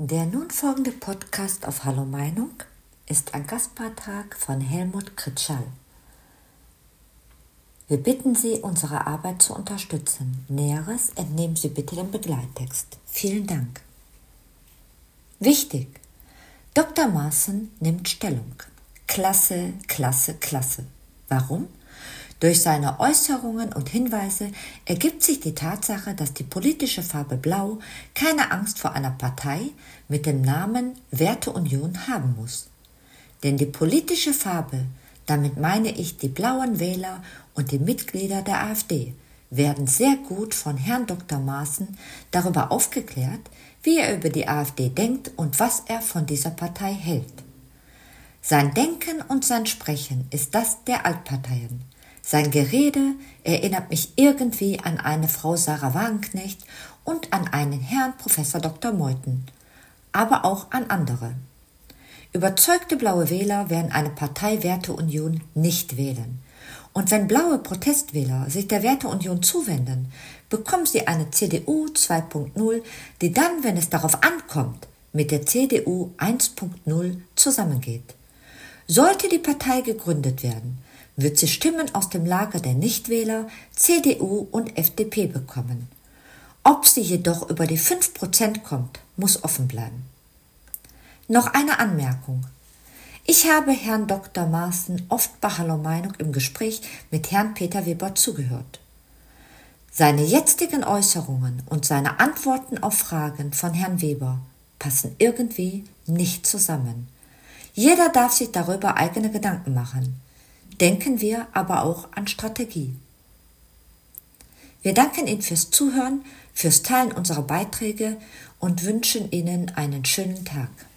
Der nun folgende Podcast auf Hallo Meinung ist ein Gastbeitrag von Helmut Kritschall. Wir bitten Sie, unsere Arbeit zu unterstützen. Näheres entnehmen Sie bitte dem Begleittext. Vielen Dank. Wichtig! Dr. Maaßen nimmt Stellung. Klasse, klasse, klasse. Warum? Durch seine Äußerungen und Hinweise ergibt sich die Tatsache, dass die politische Farbe Blau keine Angst vor einer Partei mit dem Namen Werteunion haben muss. Denn die politische Farbe, damit meine ich die blauen Wähler und die Mitglieder der AfD, werden sehr gut von Herrn Dr. Maaßen darüber aufgeklärt, wie er über die AfD denkt und was er von dieser Partei hält. Sein Denken und sein Sprechen ist das der Altparteien. Sein Gerede erinnert mich irgendwie an eine Frau Sarah Wagenknecht und an einen Herrn Professor Dr. Meuthen, aber auch an andere. Überzeugte blaue Wähler werden eine Partei Werteunion nicht wählen. Und wenn blaue Protestwähler sich der Werteunion zuwenden, bekommen sie eine CDU 2.0, die dann, wenn es darauf ankommt, mit der CDU 1.0 zusammengeht. Sollte die Partei gegründet werden, wird sie Stimmen aus dem Lager der Nichtwähler, CDU und FDP bekommen. Ob sie jedoch über die 5% kommt, muss offen bleiben. Noch eine Anmerkung. Ich habe Herrn Dr. Maaßen oft bei Hallo Meinung im Gespräch mit Herrn Peter Weber zugehört. Seine jetzigen Äußerungen und seine Antworten auf Fragen von Herrn Weber passen irgendwie nicht zusammen. Jeder darf sich darüber eigene Gedanken machen. Denken wir aber auch an Strategie. Wir danken Ihnen fürs Zuhören, fürs Teilen unserer Beiträge und wünschen Ihnen einen schönen Tag.